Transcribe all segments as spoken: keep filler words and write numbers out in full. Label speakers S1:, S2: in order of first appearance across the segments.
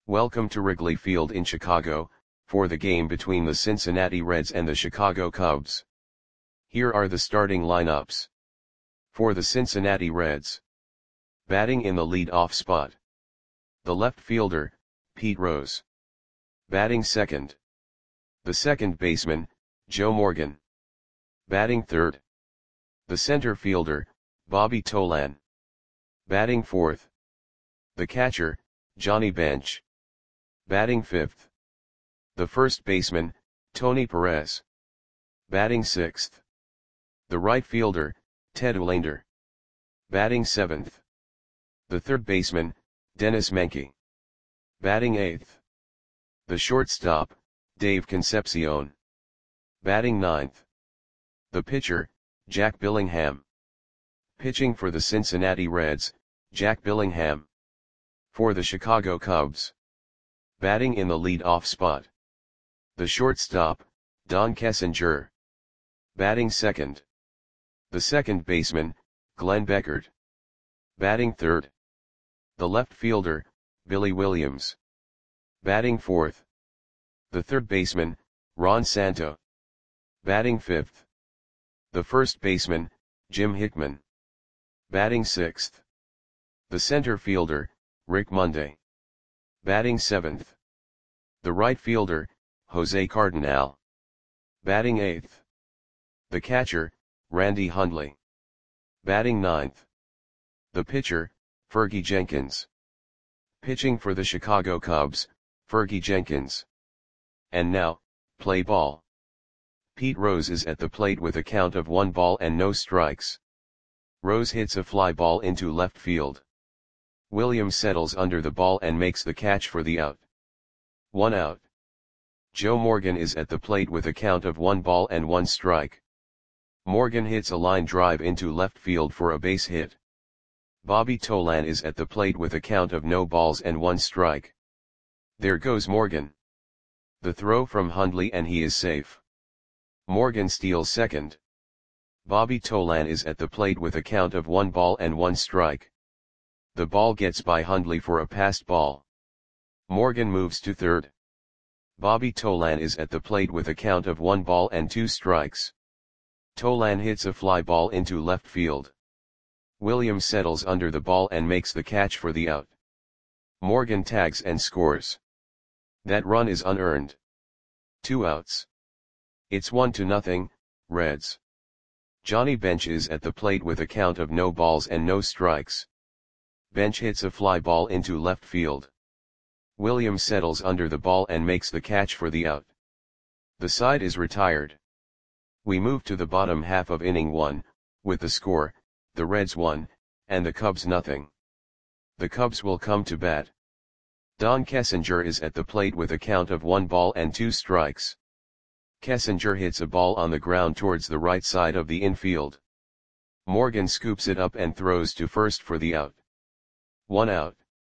S1: Welcome to Wrigley Field in Chicago, for the game between the Cincinnati Reds and the Chicago Cubs. Here are the starting lineups. For the Cincinnati Reds. Batting in the lead-off spot. The left fielder, Pete Rose. Batting second. The second baseman, Joe Morgan. Batting third. The center fielder, Bobby Tolan. Batting fourth. The catcher, Johnny Bench. Batting fifth. The first baseman, Tony Perez. Batting sixth. The right fielder, Ted Olander. Batting seventh. The third baseman, Dennis Menke. Batting eighth. The shortstop, Dave Concepcion. Batting ninth. The pitcher, Jack Billingham. Pitching for the Cincinnati Reds, Jack Billingham. For the Chicago Cubs. Batting in the lead-off spot. The shortstop, Don Kessinger. Batting second. The second baseman, Glenn Beckert. Batting third. The left fielder, Billy Williams. Batting fourth. The third baseman, Ron Santo. Batting fifth. The first baseman, Jim Hickman. Batting sixth. The center fielder, Rick Monday. Batting seventh. The right fielder, Jose Cardinal. Batting eighth. The catcher, Randy Hundley. Batting ninth. The pitcher, Fergie Jenkins. Pitching for the Chicago Cubs, Fergie Jenkins. And now, play ball. Pete Rose is at the plate with a count of one ball and no strikes. Rose hits a fly ball into left field. Williams settles under the ball and makes the catch for the out. One out. Joe Morgan is at the plate with a count of one ball and one strike. Morgan hits a line drive into left field for a base hit. Bobby Tolan is at the plate with a count of no balls and one strike. There goes Morgan. The throw from Hundley and he is safe. Morgan steals second. Bobby Tolan is at the plate with a count of one ball and one strike. The ball gets by Hundley for a passed ball. Morgan moves to third. Bobby Tolan is at the plate with a count of one ball and two strikes. Tolan hits a fly ball into left field. Williams settles under the ball and makes the catch for the out. Morgan tags and scores. That run is unearned. Two outs. It's one to nothing, Reds. Johnny Bench is at the plate with a count of no balls and no strikes. Bench hits a fly ball into left field. Williams settles under the ball and makes the catch for the out. The side is retired. We move to the bottom half of inning one, with the score, the Reds one, and the Cubs nothing. The Cubs will come to bat. Don Kessinger is at the plate with a count of one ball and two strikes. Kessinger hits a ball on the ground towards the right side of the infield. Morgan scoops it up and throws to first for the out. One out.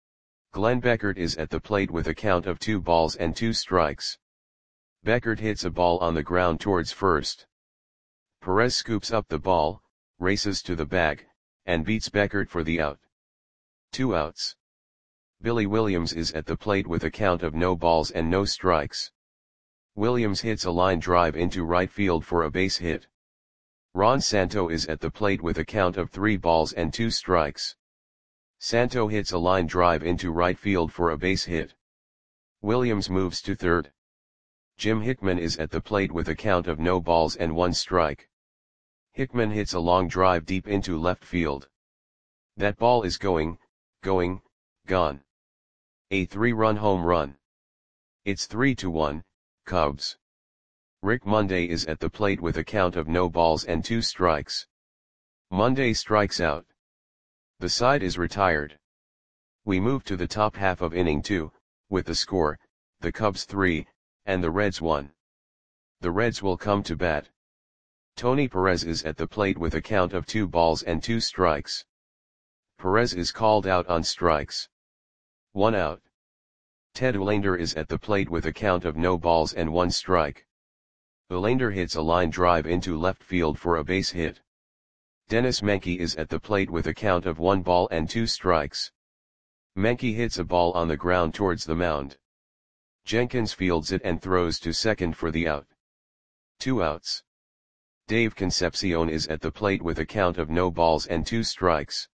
S1: Glenn Beckert is at the plate with a count of two balls and two strikes. Beckert hits a ball on the ground towards first. Perez scoops up the ball, races to the bag, and beats Beckert for the out. Two outs. Billy Williams is at the plate with a count of no balls and no strikes. Williams hits a line drive into right field for a base hit. Ron Santo is at the plate with a count of three balls and two strikes. Santo hits a line drive into right field for a base hit. Williams moves to third. Jim Hickman is at the plate with a count of no balls and one strike. Hickman hits a long drive deep into left field. That ball is going, going, gone. A three-run home run. It's three to one, Cubs. Rick Monday is at the plate with a count of no balls and two strikes. Monday strikes out. The side is retired. We move to the top half of inning two, with the score, the Cubs three, and the Reds one. The Reds will come to bat. Tony Perez is at the plate with a count of two balls and two strikes. Perez is called out on strikes. One out. Ted Olander is at the plate with a count of no balls and one strike. Olander hits a line drive into left field for a base hit. Dennis Menke is at the plate with a count of one ball and two strikes. Menke hits a ball on the ground towards the mound. Jenkins fields it and throws to second for the out. Two outs. Dave Concepcion is at the plate with a count of no balls and two strikes.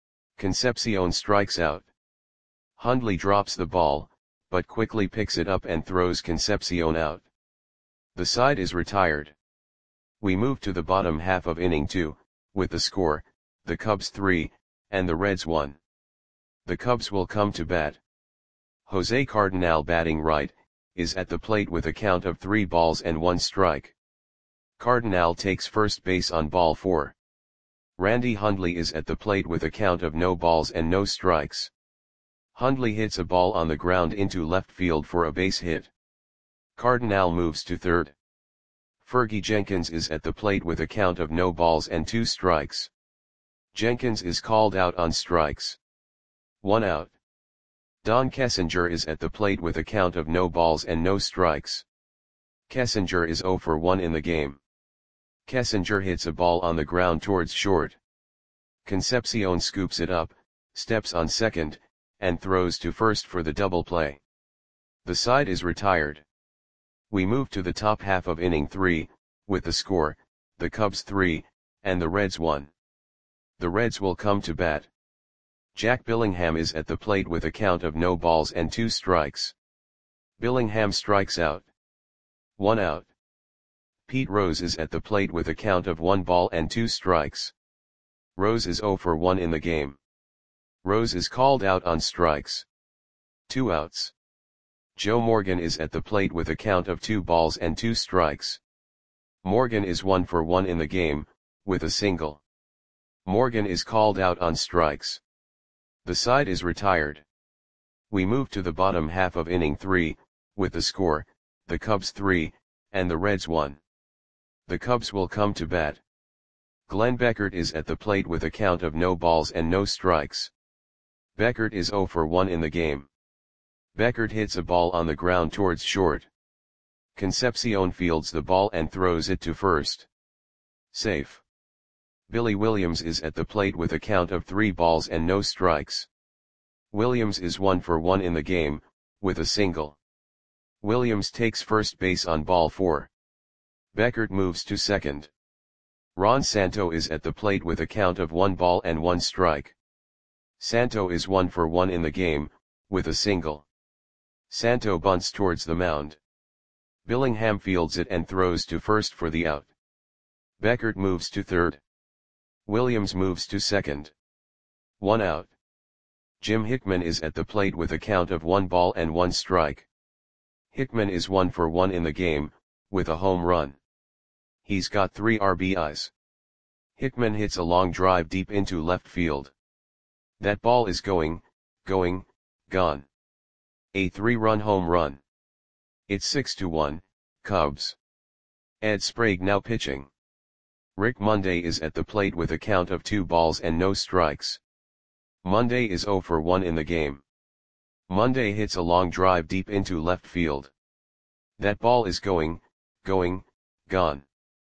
S1: Concepcion strikes out. Hundley drops the ball, but quickly picks it up and throws Concepcion out. The side is retired. We move to the bottom half of inning two, with the score, the Cubs three, and the Reds one. The Cubs will come to bat. Jose Cardenal, batting right, is at the plate with a count of three balls and one strike. Cardenal takes first base on ball four. Randy Hundley is at the plate with a count of no balls and no strikes. Hundley hits a ball on the ground into left field for a base hit. Cardenal moves to third. Fergie Jenkins is at the plate with a count of no balls and two strikes. Jenkins is called out on strikes. One out. Don Kessinger is at the plate with a count of no balls and no strikes. Kessinger is oh for one in the game. Kessinger hits a ball on the ground towards short. Concepcion scoops it up, steps on second, and throws to first for the double play. The side is retired. We move to the top half of inning three, with the score, the Cubs three, and the Reds one. The Reds will come to bat. Jack Billingham is at the plate with a count of no balls and two strikes. Billingham strikes out. One out. Pete Rose is at the plate with a count of one ball and two strikes. Rose is oh for one in the game. Rose is called out on strikes. Two outs. Joe Morgan is at the plate with a count of two balls and two strikes. Morgan is one for one in the game, with a single. Morgan is called out on strikes. The side is retired. We move to the bottom half of inning three, with the score, the Cubs three, and the Reds one. The Cubs will come to bat. Glenn Beckert is at the plate with a count of no balls and no strikes. Beckert is oh for one in the game. Beckert hits a ball on the ground towards short. Concepcion fields the ball and throws it to first. Safe. Billy Williams is at the plate with a count of three balls and no strikes. Williams is one for one in the game, with a single. Williams takes first base on ball four. Beckert moves to second. Ron Santo is at the plate with a count of one ball and one strike. Santo is one for one in the game, with a single. Santo bunts towards the mound. Billingham fields it and throws to first for the out. Beckert moves to third. Williams moves to second. One out. Jim Hickman is at the plate with a count of one ball and one strike. Hickman is one for one in the game, with a home run. He's got three R B Is. Hickman hits a long drive deep into left field. That ball is going, going, gone. A three-run home run. It's six to one, Cubs. Ed Sprague now pitching. Rick Monday is at the plate with a count of two balls and no strikes. Monday is oh for one in the game. Monday hits a long drive deep into left field. That ball is going, going, gone.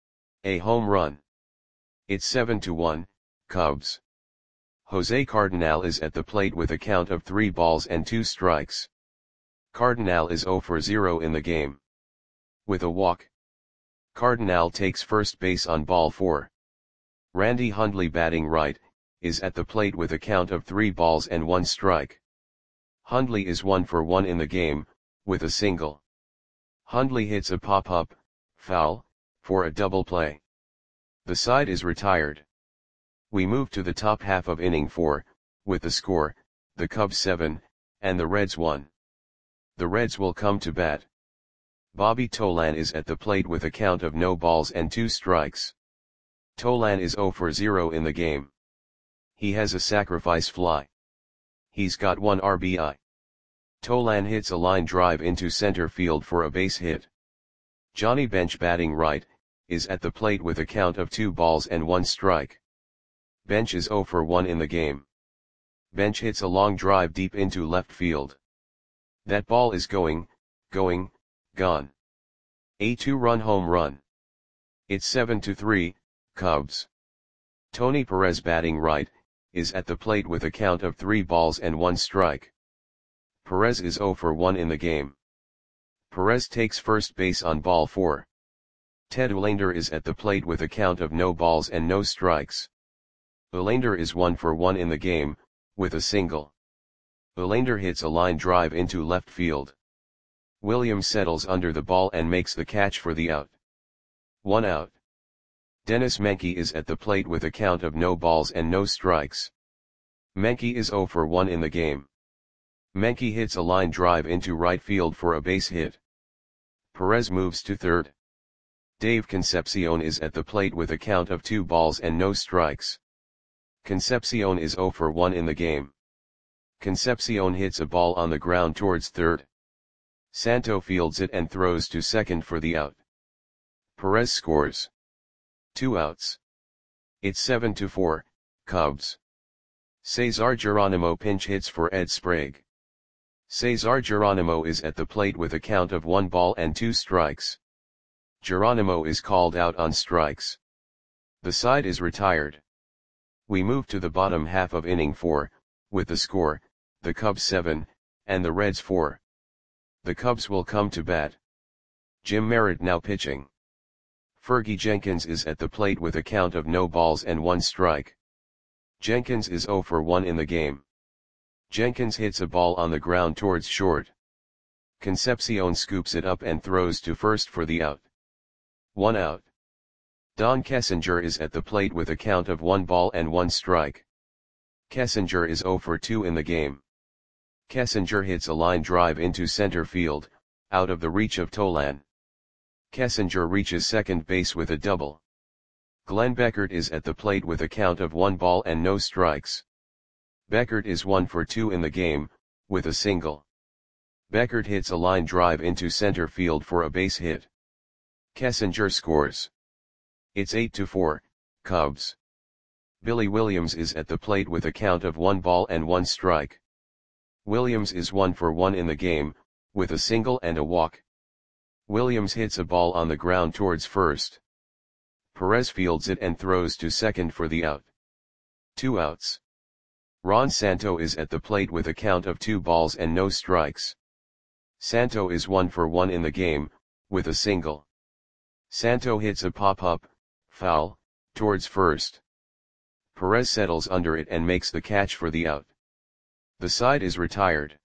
S1: A home run. It's seven to one, Cubs. Jose Cardenal is at the plate with a count of three balls and two strikes. Cardenal is oh for zero in the game. With a walk. Cardenal takes first base on ball four. Randy Hundley, batting right, is at the plate with a count of three balls and one strike. Hundley is one for one in the game, with a single. Hundley hits a pop-up, foul, for a double play. The side is retired. We move to the top half of inning four, with the score, the Cubs seven, and the Reds one. The Reds will come to bat. Bobby Tolan is at the plate with a count of no balls and two strikes. Tolan is oh for zero in the game. He has a sacrifice fly. He's got one R B I. Tolan hits a line drive into center field for a base hit. Johnny Bench, batting right, is at the plate with a count of two balls and one strike. Bench is oh for one in the game. Bench hits a long drive deep into left field. That ball is going, going, gone. A two-run home run. It's seven to three, Cubs. Tony Perez, batting right, is at the plate with a count of three balls and one strike. Perez is zero for one in the game. Perez takes first base on ball four. Ted Olander is at the plate with a count of no balls and no strikes. Olander is one for one in the game, with a single. Olander hits a line drive into left field. Williams settles under the ball and makes the catch for the out. One out. Dennis Menke is at the plate with a count of no balls and no strikes. Menke is zero for one in the game. Menke hits a line drive into right field for a base hit. Perez moves to third. Dave Concepcion is at the plate with a count of two balls and no strikes. Concepcion is zero for one in the game. Concepcion hits a ball on the ground towards third. Santo fields it and throws to second for the out. Perez scores. Two outs. It's seven to four, Cubs. Cesar Geronimo pinch hits for Ed Sprague. Cesar Geronimo is at the plate with a count of one ball and two strikes. Geronimo is called out on strikes. The side is retired. We move to the bottom half of inning four, with the score, the Cubs seven, and the Reds four. The Cubs will come to bat. Jim Merritt now pitching. Fergie Jenkins is at the plate with a count of no balls and one strike. Jenkins is zero for one in the game. Jenkins hits a ball on the ground towards short. Concepcion scoops it up and throws to first for the out. One out. Don Kessinger is at the plate with a count of one ball and one strike. Kessinger is zero for two in the game. Kessinger hits a line drive into center field, out of the reach of Tolan. Kessinger reaches second base with a double. Glenn Beckert is at the plate with a count of one ball and no strikes. Beckert is one for two in the game, with a single. Beckert hits a line drive into center field for a base hit. Kessinger scores. It's eight to four, Cubs. Billy Williams is at the plate with a count of one ball and one strike. Williams is one for one in the game, with a single and a walk. Williams hits a ball on the ground towards first. Perez fields it and throws to second for the out. Two outs. Ron Santo is at the plate with a count of two balls and no strikes. Santo is one for one in the game, with a single. Santo hits a pop-up, foul, towards first. Perez settles under it and makes the catch for the out. The side is retired.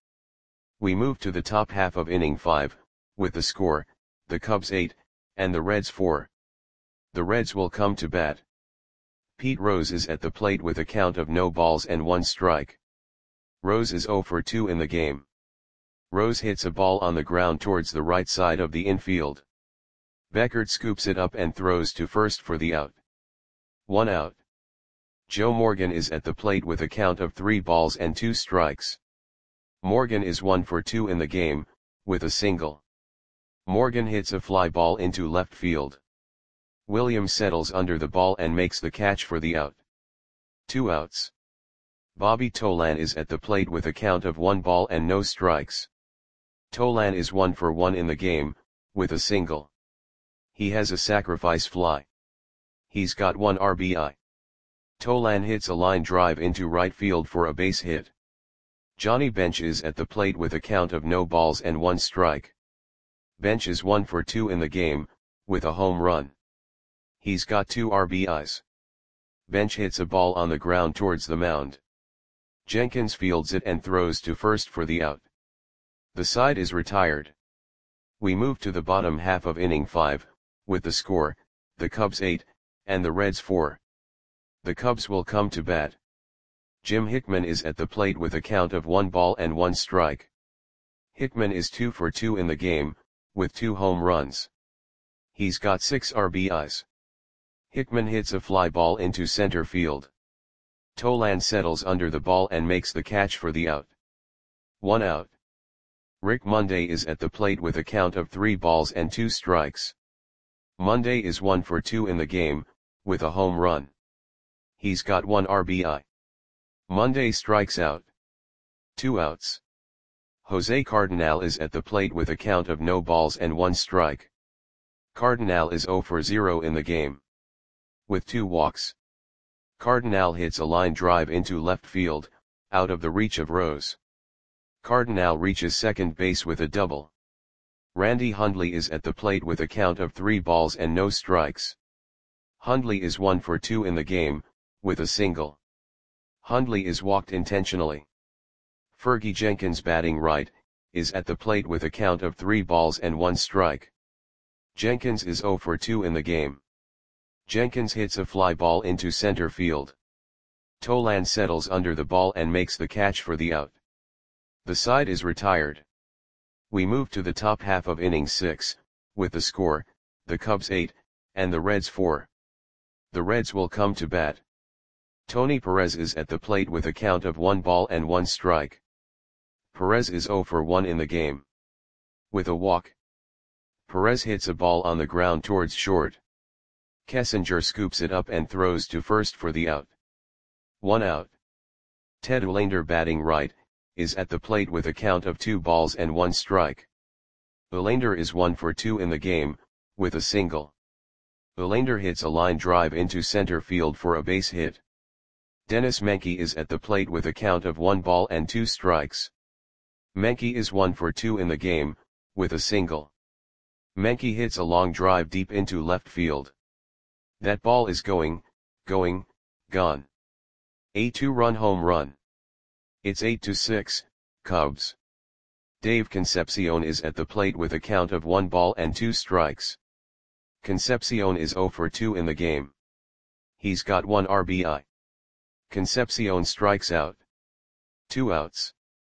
S1: We move to the top half of inning five, with the score, the Cubs eight, and the Reds four. The Reds will come to bat. Pete Rose is at the plate with a count of no balls and one strike. Rose is zero for two in the game. Rose hits a ball on the ground towards the right side of the infield. Beckert scoops it up and throws to first for the out. One out. Joe Morgan is at the plate with a count of three balls and two strikes. Morgan is one for two in the game, with a single. Morgan hits a fly ball into left field. Williams settles under the ball and makes the catch for the out. Two outs. Bobby Tolan is at the plate with a count of one ball and no strikes. Tolan is one for one in the game, with a single. He has a sacrifice fly. He's got one R B I. Tolan hits a line drive into right field for a base hit. Johnny Bench is at the plate with a count of no balls and one strike. Bench is one for two in the game, with a home run. He's got two R B Is. Bench hits a ball on the ground towards the mound. Jenkins fields it and throws to first for the out. The side is retired. We move to the bottom half of inning five, with the score, the Cubs eight, and the Reds four. The Cubs will come to bat. Jim Hickman is at the plate with a count of one ball and one strike. Hickman is two for two in the game, with two home runs. He's got six R B Is. Hickman hits a fly ball into center field. Tolan settles under the ball and makes the catch for the out. One out. Rick Monday is at the plate with a count of three balls and two strikes. Monday is one for two in the game, with a home run. He's got one R B I. Monday strikes out. Two outs. Jose Cardinal is at the plate with a count of no balls and one strike. Cardinal is zero for zero in the game, with two walks. Cardinal hits a line drive into left field, out of the reach of Rose. Cardinal reaches second base with a double. Randy Hundley is at the plate with a count of three balls and no strikes. Hundley is one for two in the game, with a single. Hundley is walked intentionally. Fergie Jenkins, batting right, is at the plate with a count of three balls and one strike. Jenkins is zero for two in the game. Jenkins hits a fly ball into center field. Tolan settles under the ball and makes the catch for the out. The side is retired. We move to the top half of inning six, with the score, the Cubs eight, and the Reds four. The Reds will come to bat. Tony Perez is at the plate with a count of one ball and one strike. Perez is zero for one in the game. With a walk. Perez hits a ball on the ground towards short. Kessinger scoops it up and throws to first for the out. One out. Ted Uhlaender, batting right, is at the plate with a count of two balls and one strike. Uhlaender is one for two in the game, with a single. Uhlaender hits a line drive into center field for a base hit. Dennis Menke is at the plate with a count of one ball and two strikes. Menke is one for two in the game, with a single. Menke hits a long drive deep into left field. That ball is going, going, gone. A two-run home run. It's eight to six, Cubs. Dave Concepcion is at the plate with a count of one ball and two strikes. Concepcion is zero for two in the game. He's got one R B I. Concepcion strikes out. Two outs.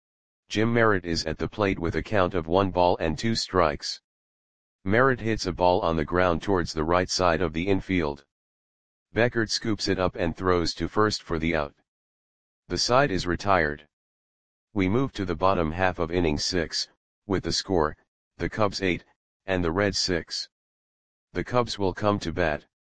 S1: Jim Merritt is at the plate with a count of one ball and two strikes. Merritt hits a ball on the ground towards the right side of the infield. Beckert scoops it up and throws to first for the out. The side is retired. We move to the bottom half of inning six, with the score, the Cubs eight, and the Reds six. The Cubs will come to bat.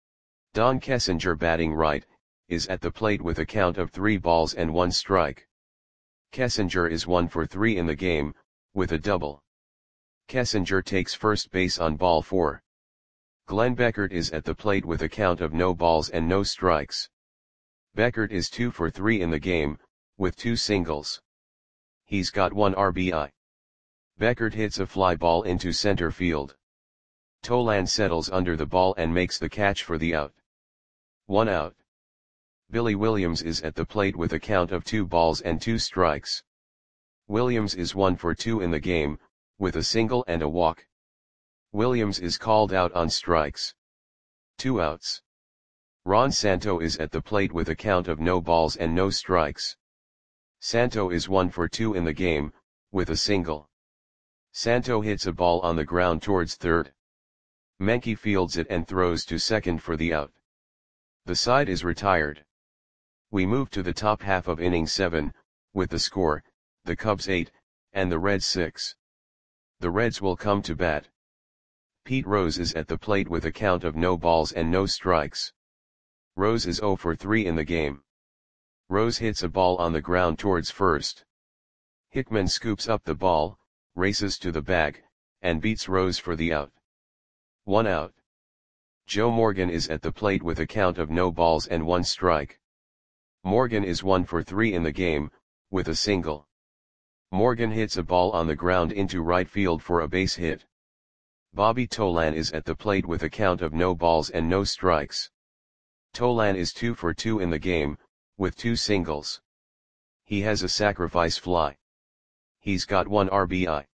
S1: Don Kessinger, batting right, is at the plate with a count of three balls and one strike. Kessinger is one for three in the game, with a double. Kessinger takes first base on ball four. Glenn Beckert is at the plate with a count of no balls and no strikes. Beckert is two for three in the game, with two singles. He's got one R B I. Beckert hits a fly ball into center field. Tolan settles under the ball and makes the catch for the out. One out. Billy Williams is at the plate with a count of two balls and two strikes. Williams is one for two in the game, with a single and a walk. Williams is called out on strikes. Two outs. Ron Santo is at the plate with a count of no balls and no strikes. Santo is one for two in the game, with a single. Santo hits a ball on the ground towards third. Menke fields it and throws to second for the out. The side is retired. We move to the top half of inning seven, with the score, the Cubs eight, and the Reds six. The Reds will come to bat. Pete Rose is at the plate with a count of no balls and no strikes. Rose is zero for three in the game. Rose hits a ball on the ground towards first. Hickman scoops up the ball, races to the bag, and beats Rose for the out. One out. Joe Morgan is at the plate with a count of no balls and one strike. Morgan is one for three in the game, with a single. Morgan hits a ball on the ground into right field for a base hit. Bobby Tolan is at the plate with a count of no balls and no strikes. Tolan is two for two in the game, with two singles. He has a sacrifice fly. He's got one R B I.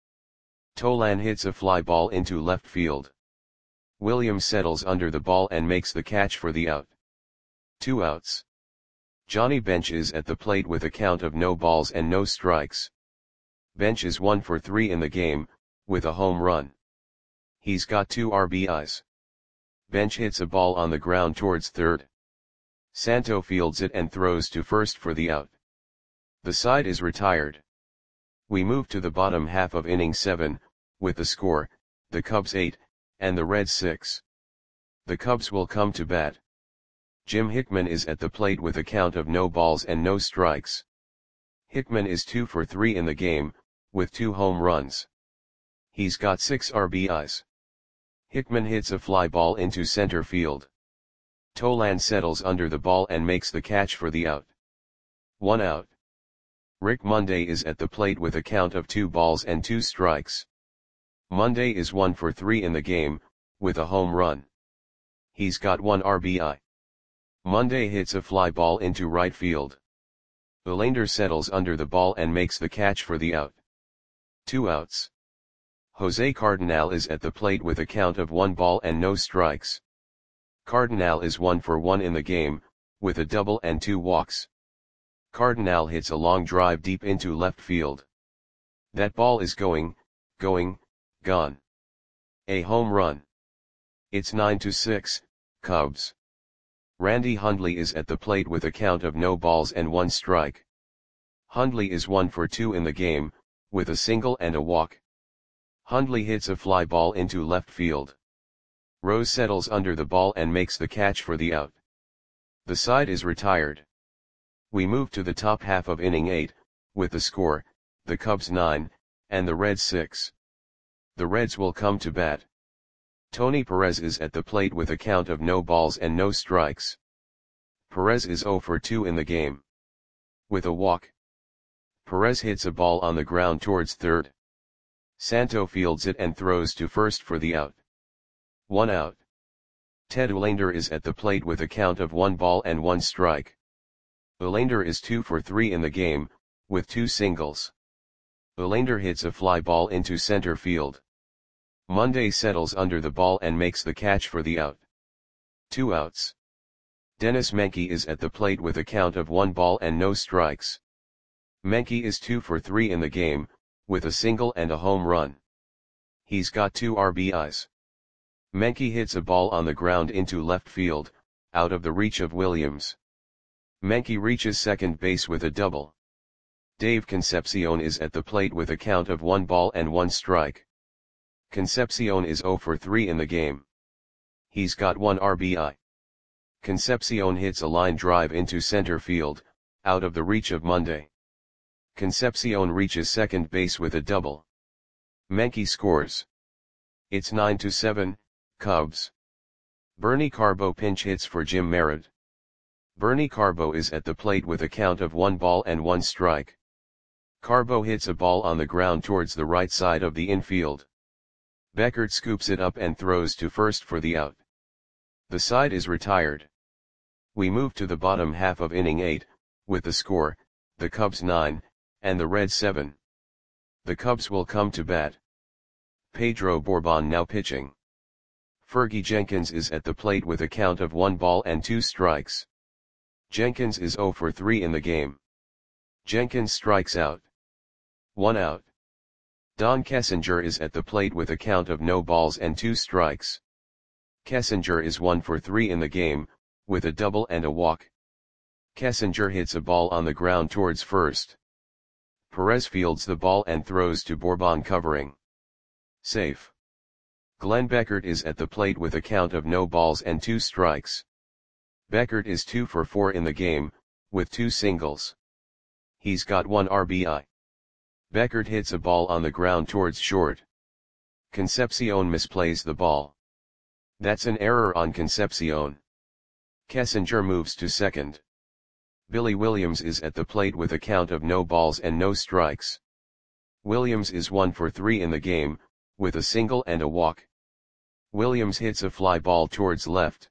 S1: Tolan hits a fly ball into left field. Williams settles under the ball and makes the catch for the out. Two outs. Johnny Bench is at the plate with a count of no balls and no strikes. Bench is one for three in the game, with a home run. He's got two R B Is. Bench hits a ball on the ground towards third. Santo fields it and throws to first for the out. The side is retired. We move to the bottom half of inning seven, with the score, the Cubs eight, and the Reds six. The Cubs will come to bat. Jim Hickman is at the plate with a count of no balls and no strikes. Hickman is two for three in the game, with two home runs. He's got six R B Is. Hickman hits a fly ball into center field. Tolan settles under the ball and makes the catch for the out. One out. Rick Monday is at the plate with a count of two balls and two strikes. Monday is one for three in the game, with a home run. He's got one R B I. Monday hits a fly ball into right field. Elander settles under the ball and makes the catch for the out. Two outs. Jose Cardinal is at the plate with a count of one ball and no strikes. Cardinal is one for one in the game, with a double and two walks. Cardinal hits a long drive deep into left field. That ball is going, going, gone. A home run. It's nine to six, Cubs. Randy Hundley is at the plate with a count of no balls and one strike. Hundley is one for two in the game, with a single and a walk. Hundley hits a fly ball into left field. Rose settles under the ball and makes the catch for the out. The side is retired. We move to the top half of inning eight, with the score, the Cubs nine, and the Reds six. The Reds will come to bat. Tony Perez is at the plate with a count of no balls and no strikes. Perez is zero for two in the game. With a walk. Perez hits a ball on the ground towards third. Santo fields it and throws to first for the out. One out. Ted Ulander is at the plate with a count of one ball and one strike. Ulander is two for three in the game, with two singles. Ulander hits a fly ball into center field. Monday settles under the ball and makes the catch for the out. Two outs. Dennis Menke is at the plate with a count of one ball and no strikes. Menke is two for three in the game, with a single and a home run. He's got two R B Is. Menke hits a ball on the ground into left field, out of the reach of Williams. Menke reaches second base with a double. Dave Concepcion is at the plate with a count of one ball and one strike. Concepcion is zero for three in the game. He's got one R B I. Concepcion hits a line drive into center field, out of the reach of Monday. Concepcion reaches second base with a double. Menke scores. It's nine to seven, Cubs. Bernie Carbo pinch hits for Jim Merritt. Bernie Carbo is at the plate with a count of one ball and one strike. Carbo hits a ball on the ground towards the right side of the infield. Beckert scoops it up and throws to first for the out. The side is retired. We move to the bottom half of inning eight, with the score, the Cubs nine, and the Reds seven. The Cubs will come to bat. Pedro Bourbon now pitching. Fergie Jenkins is at the plate with a count of one ball and two strikes. Jenkins is zero for three in the game. Jenkins strikes out. One out. Don Kessinger is at the plate with a count of no balls and two strikes. Kessinger is one for three in the game, with a double and a walk. Kessinger hits a ball on the ground towards first. Perez fields the ball and throws to Bourbon covering. Safe. Glenn Beckert is at the plate with a count of no balls and two strikes. Beckert is two for four in the game, with two singles. He's got one R B I. Beckert hits a ball on the ground towards short. Concepcion misplays the ball. That's an error on Concepcion. Kessinger moves to second. Billy Williams is at the plate with a count of no balls and no strikes. Williams is one for three in the game, with a single and a walk. Williams hits a fly ball towards left.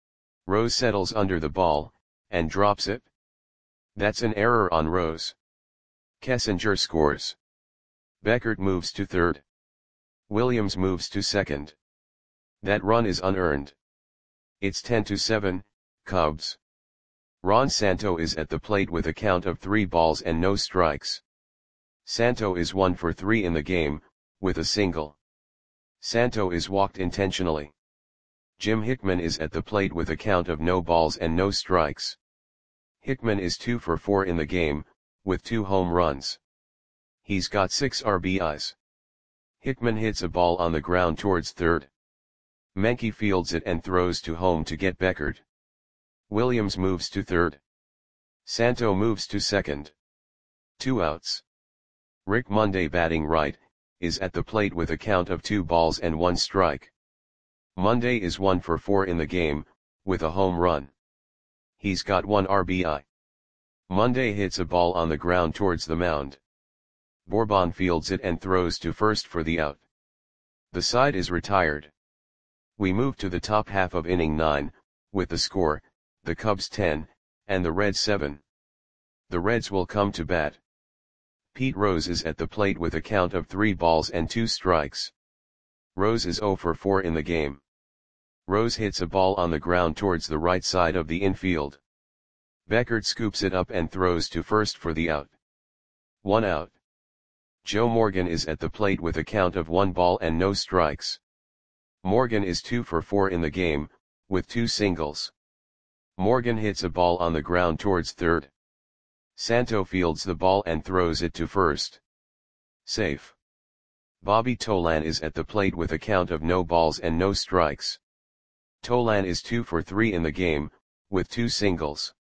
S1: Rose settles under the ball, and drops it. That's an error on Rose. Kessinger scores. Beckert moves to third. Williams moves to second. That run is unearned. It's ten to seven, Cubs. Ron Santo is at the plate with a count of three balls and no strikes. Santo is one for three in the game, with a single. Santo is walked intentionally. Jim Hickman is at the plate with a count of no balls and no strikes. Hickman is two for four in the game, with two home runs. He's got six R B Is. Hickman hits a ball on the ground towards third. Menke fields it and throws to home to get Beckert. Williams moves to third. Santo moves to second. Two outs. Rick Monday batting right, is at the plate with a count of two balls and one strike. Monday is one for four in the game, with a home run. He's got one R B I. Monday hits a ball on the ground towards the mound. Bourbon fields it and throws to first for the out. The side is retired. We move to the top half of inning nine, with the score, the Cubs ten, and the Reds seven. The Reds will come to bat. Pete Rose is at the plate with a count of three balls and two strikes. Rose is oh for four in the game. Rose hits a ball on the ground towards the right side of the infield. Beckert scoops it up and throws to first for the out. One out. Joe Morgan is at the plate with a count of one ball and no strikes. Morgan is two for four in the game, with two singles. Morgan hits a ball on the ground towards third. Santo fields the ball and throws it to first. Safe. Bobby Tolan is at the plate with a count of no balls and no strikes. Tolan is two for three in the game, with two singles.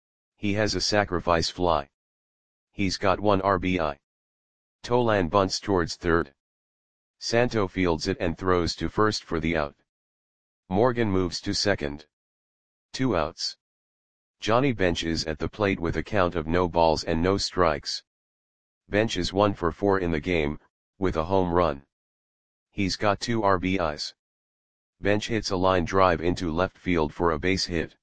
S1: He has a sacrifice fly. He's got one R B I. Tolan bunts towards third. Santo fields it and throws to first for the out. Morgan moves to second. Two outs. Johnny Bench is at the plate with a count of no balls and no strikes. Bench is one for four in the game, with a home run. He's got two R B Is. Bench hits a line drive into left field for a base hit.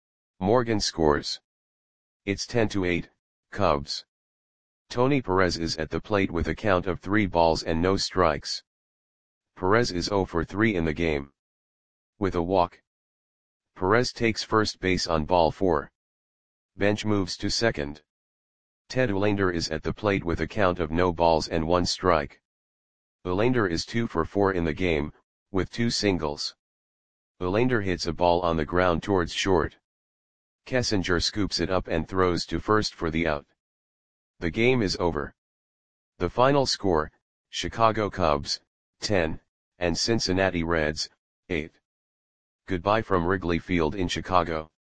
S1: Morgan scores. It's ten to eight, Cubs. Tony Perez is at the plate with a count of three balls and no strikes. Perez is oh for three in the game. With a walk. Perez takes first base on ball four. Bench moves to second. Ted Uhlaender is at the plate with a count of no balls and one strike. Uhlaender is two for four in the game, with two singles. Uhlaender hits a ball on the ground towards short. Kessinger scoops it up and throws to first for the out. The game is over. The final score, Chicago Cubs, ten, and Cincinnati Reds, eight. Goodbye from Wrigley Field in Chicago.